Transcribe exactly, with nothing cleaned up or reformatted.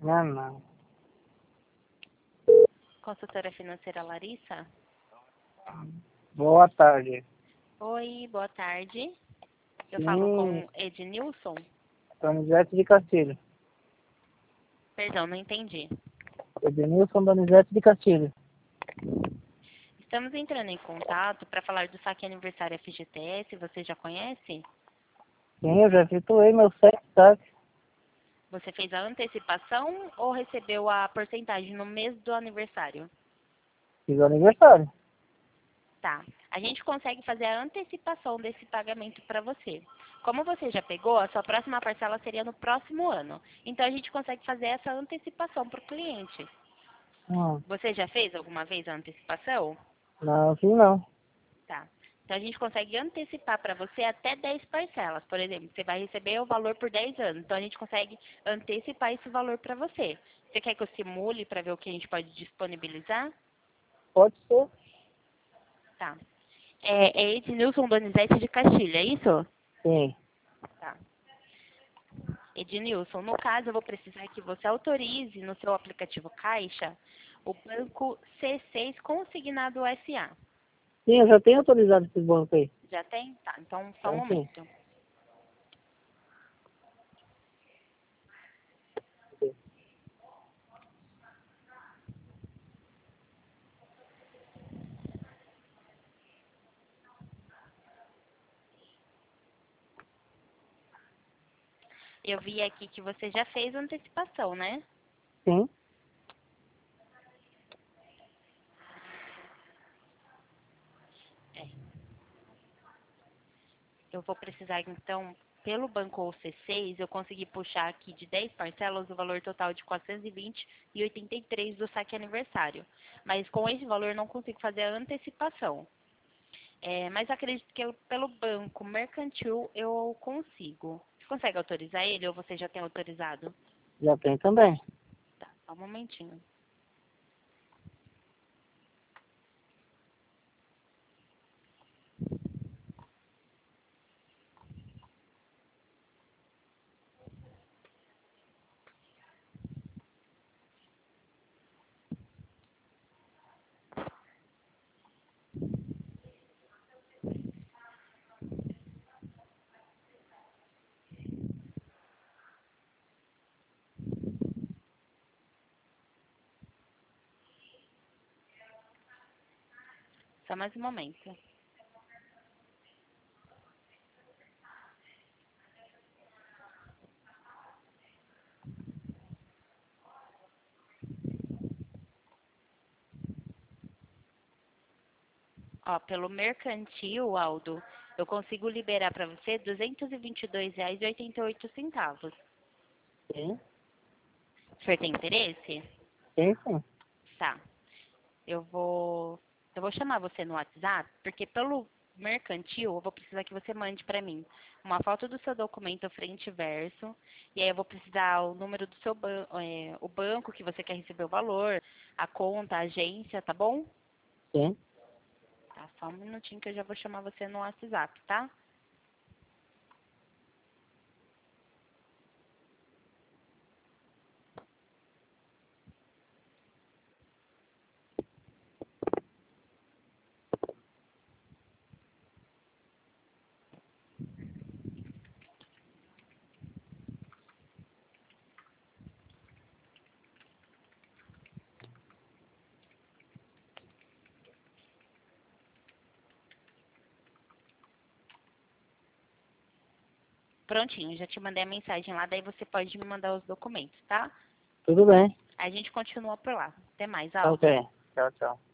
Não, não. Consultora financeira Larissa? Boa tarde. Oi, boa tarde. Eu falo Sim, com Ednilson? Donizete de Castilho. Perdão, não entendi. Edenilson Donizete de Castilho. Estamos entrando em contato para falar do saque aniversário F G T S. Você já conhece? Sim, eu já efetuei meu sete saques. Você fez a antecipação ou recebeu a porcentagem no mês do aniversário? Fiz o aniversário. Tá. A gente consegue fazer a antecipação desse pagamento para você. Como você já pegou, a sua próxima parcela seria no próximo ano. Então a gente consegue fazer essa antecipação para o cliente. Hum, Você já fez alguma vez a antecipação? não, sim não. Tá. Então a gente consegue antecipar para você até dez parcelas. Por exemplo, você vai receber o valor por dez anos. Então a gente consegue antecipar esse valor para você. Você quer que eu simule para ver o que a gente pode disponibilizar? Pode ser. Tá. É, é Ednilson Donizete de Castilho, é isso? Sim. Tá. Ednilson, no caso eu vou precisar que você autorize no seu aplicativo Caixa o banco C seis consignado S A. Sim, eu já tenho autorizado esses bancos aí. Já tem? Tá, então só um Então, sim. momento. Eu vi aqui que você já fez a antecipação, né? Sim. É. Eu vou precisar, então, pelo banco C seis, eu consegui puxar aqui de dez parcelas o valor total de quatrocentos e vinte e oitenta e três do saque aniversário. Mas com esse valor eu não consigo fazer a antecipação. É, mas acredito que eu, pelo banco mercantil eu consigo. Você consegue autorizar ele ou você já tem autorizado? Já tem também. Tá, só um momentinho. Só mais um momento. Ó, pelo mercantil, Aldo, eu consigo liberar para você duzentos e vinte e dois reais e oitenta e oito centavos. Sim. O senhor tem interesse? Sim, sim. Tá. Eu vou, eu vou chamar você no WhatsApp, porque pelo mercantil eu vou precisar que você mande para mim uma foto do seu documento frente e verso, e aí eu vou precisar o número do seu banco, é, o banco que você quer receber o valor, a conta, a agência, tá bom? Sim. Tá, só um minutinho que eu já vou chamar você no WhatsApp, tá? Prontinho, já te mandei a mensagem lá, daí você pode me mandar os documentos, tá? Tudo bem. A gente continua por lá. Até mais, Tá Aldo. ok. Tchau, tchau.